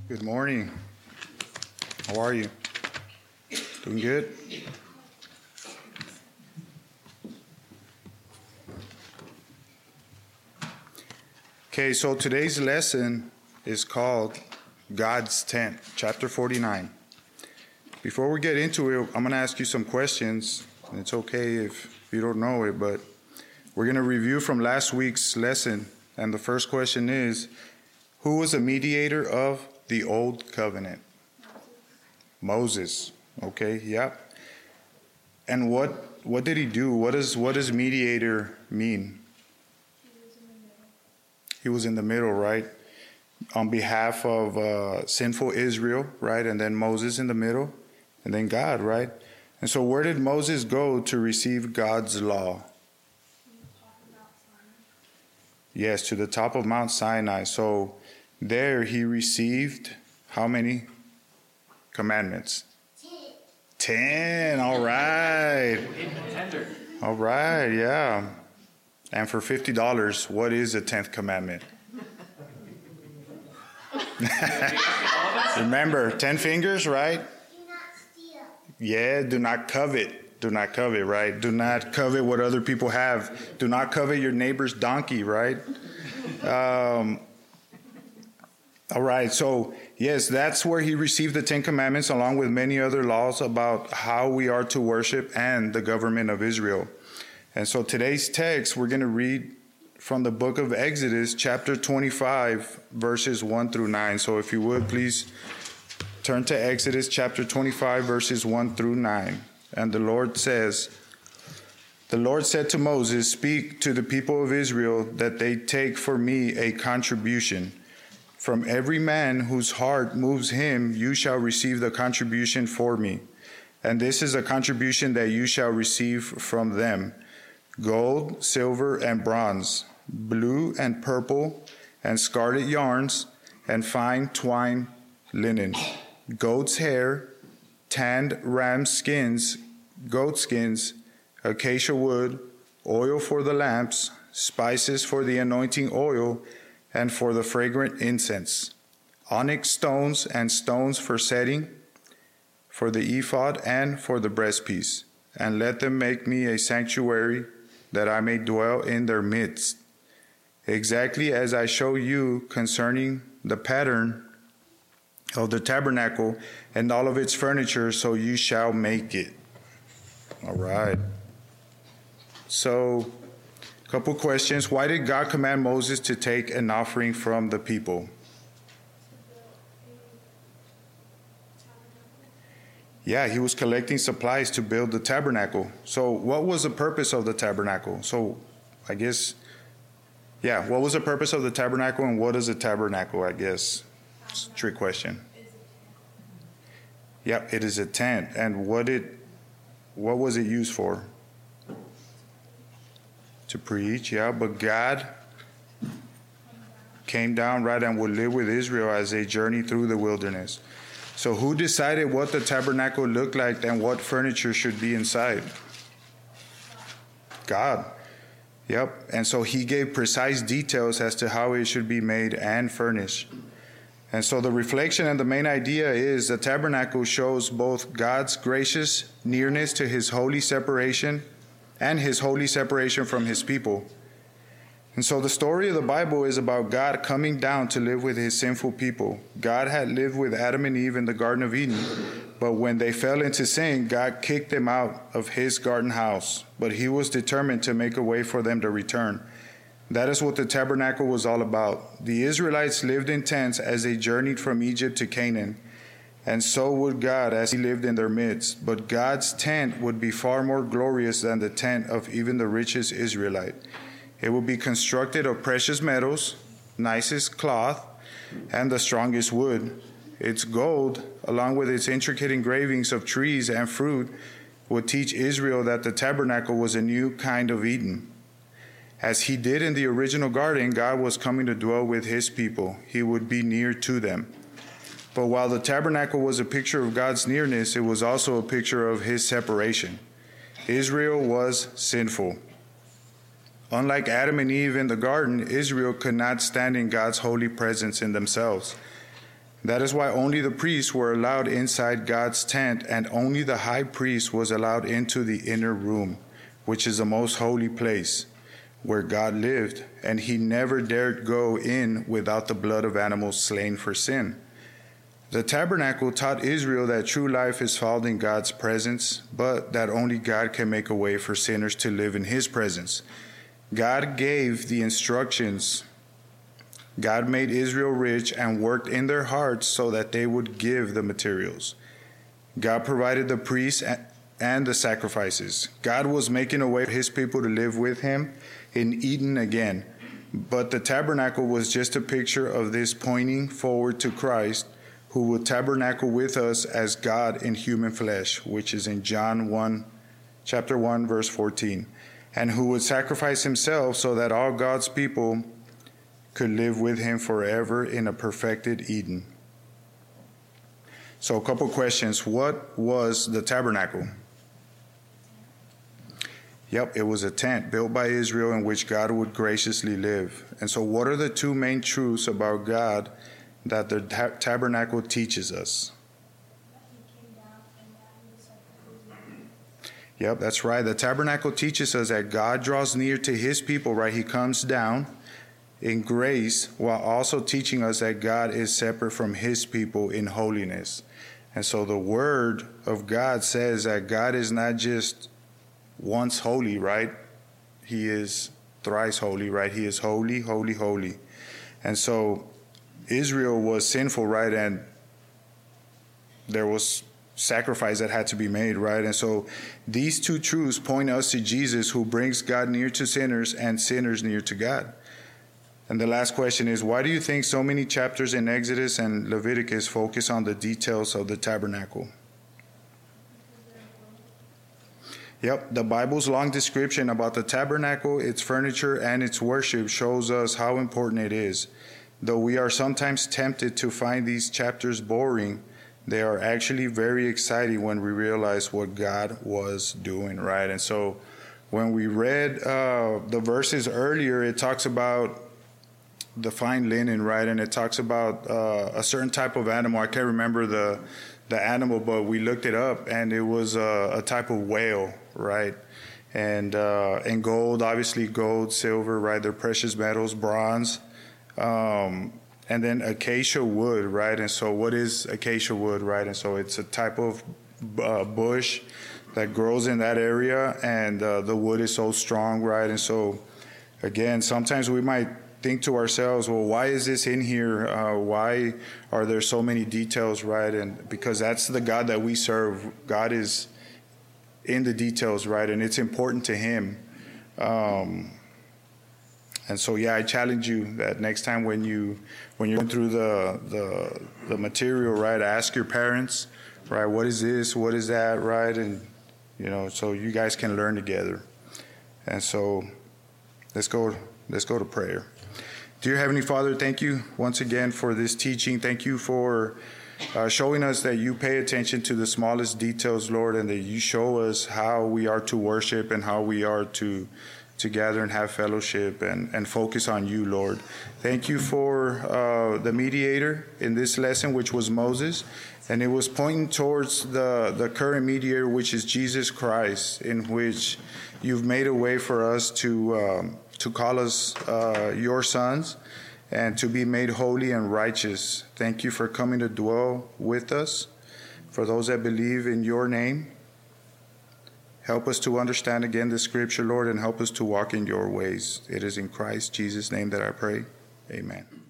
Good morning. How are you? Doing good? Okay, so today's lesson is called God's Tent, chapter 49. Before we get into it, I'm going to ask you some questions. And it's okay if you don't know it, but we're going to review from last week's lesson. And the first question is, who was a mediator of the Old Covenant? Moses. Okay, yep. And what did he do? What does mediator mean? He was in the middle, right? On behalf of sinful Israel, right? And then Moses in the middle, and then God, right? And so where did Moses go to receive God's law? Yes, to the top of Mount Sinai. So there he received how many commandments? 10. All right. All right, yeah. And for $50, what is the 10th commandment? Remember, 10 fingers, right? Do not steal. Yeah, do not covet. Do not covet, right? Do not covet what other people have. Do not covet your neighbor's donkey, right? All right, so yes, that's where he received the 10 commandments along with many other laws about how we are to worship and the government of Israel. And so today's text, we're going to read from the book of Exodus, chapter 25, verses 1 through 9. So if you would, please turn to Exodus, chapter 25, verses 1 through 9. And the Lord says, "The Lord said to Moses, speak to the people of Israel that they take for me a contribution. From every man whose heart moves him, you shall receive the contribution for me. And this is a contribution that you shall receive from them: gold, silver, and bronze, blue and purple, and scarlet yarns, and fine twine linen, goat's hair, tanned ram skins, goat skins, acacia wood, oil for the lamps, spices for the anointing oil, and for the fragrant incense, onyx stones and stones for setting, for the ephod and for the breastpiece. And let them make me a sanctuary, that I may dwell in their midst, exactly as I show you concerning the pattern of the tabernacle and all of its furniture, so you shall make it." All right. So, a couple questions. Why did God command Moses to take an offering from the people? Yeah, he was collecting supplies to build the tabernacle. So what was the purpose of the tabernacle? So I guess, yeah, what was the purpose of the tabernacle, and what is a tabernacle, I guess? It's a trick question. Yep, it is a tent. And what was it used for? To preach, yeah, but God came down, right, and would live with Israel as they journeyed through the wilderness. So who decided what the tabernacle looked like and what furniture should be inside? God. Yep. And so he gave precise details as to how it should be made and furnished. And so the reflection and the main idea is the tabernacle shows both God's gracious nearness to his holy separation and his holy separation from his people. And so the story of the Bible is about God coming down to live with his sinful people. God had lived with Adam and Eve in the Garden of Eden, but when they fell into sin, God kicked them out of his garden house. But he was determined to make a way for them to return. That is what the tabernacle was all about. The Israelites lived in tents as they journeyed from Egypt to Canaan, and so would God as he lived in their midst. But God's tent would be far more glorious than the tent of even the richest Israelite. It will be constructed of precious metals, nicest cloth, and the strongest wood. Its gold, along with its intricate engravings of trees and fruit, would teach Israel that the tabernacle was a new kind of Eden. As he did in the original garden, God was coming to dwell with his people. He would be near to them. But while the tabernacle was a picture of God's nearness, it was also a picture of his separation. Israel was sinful. Unlike Adam and Eve in the garden, Israel could not stand in God's holy presence in themselves. That is why only the priests were allowed inside God's tent, and only the high priest was allowed into the inner room, which is the most holy place, where God lived, and he never dared go in without the blood of animals slain for sin. The tabernacle taught Israel that true life is found in God's presence, but that only God can make a way for sinners to live in his presence. God gave the instructions. God made Israel rich and worked in their hearts so that they would give the materials. God provided the priests and the sacrifices. God was making a way for his people to live with him in Eden again. But the tabernacle was just a picture of this, pointing forward to Christ, who will tabernacle with us as God in human flesh, which is in chapter 1, verse 14, and who would sacrifice himself so that all God's people could live with him forever in a perfected Eden. So a couple questions. What was the tabernacle? Yep, it was a tent built by Israel in which God would graciously live. And so what are the two main truths about God that the tabernacle teaches us? Yep, that's right. The tabernacle teaches us that God draws near to his people, right? He comes down in grace while also teaching us that God is separate from his people in holiness. And so the word of God says that God is not just once holy, right? He is thrice holy, right? He is holy, holy, holy. And so Israel was sinful, right? And there was sacrifice that had to be made, right? And so these two truths point us to Jesus, who brings God near to sinners and sinners near to God. And the last question is, why do you think so many chapters in Exodus and Leviticus focus on the details of the tabernacle? Yep, the Bible's long description about the tabernacle, its furniture, and its worship shows us how important it is. Though we are sometimes tempted to find these chapters boring, they are actually very exciting when we realize what God was doing, right? And so when we read the verses earlier, it talks about the fine linen, right? And it talks about a certain type of animal. I can't remember the animal, but we looked it up, and it was a type of whale, right? And gold, obviously gold, silver, right? They're precious metals, bronze, and then acacia wood, right? And so what is acacia wood, right? And so it's a type of bush that grows in that area, and the wood is so strong, right? And so, again, sometimes we might think to ourselves, well, why is this in here? Why are there so many details, right? And because that's the God that we serve. God is in the details, right? And it's important to him. And so, yeah, I challenge you that next time when you're going through the material, right, ask your parents, right, what is this, what is that, right? And, so you guys can learn together. And so let's go to prayer. Dear Heavenly Father, thank you once again for this teaching. Thank you for showing us that you pay attention to the smallest details, Lord, and that you show us how we are to worship and how we are to gather and have fellowship and focus on you, Lord. Thank you for the mediator in this lesson, which was Moses, and it was pointing towards the current mediator, which is Jesus Christ, in which you've made a way for us to call us your sons and to be made holy and righteous. Thank you for coming to dwell with us. For those that believe in your name, help us to understand again the scripture, Lord, and help us to walk in your ways. It is in Christ Jesus' name that I pray. Amen.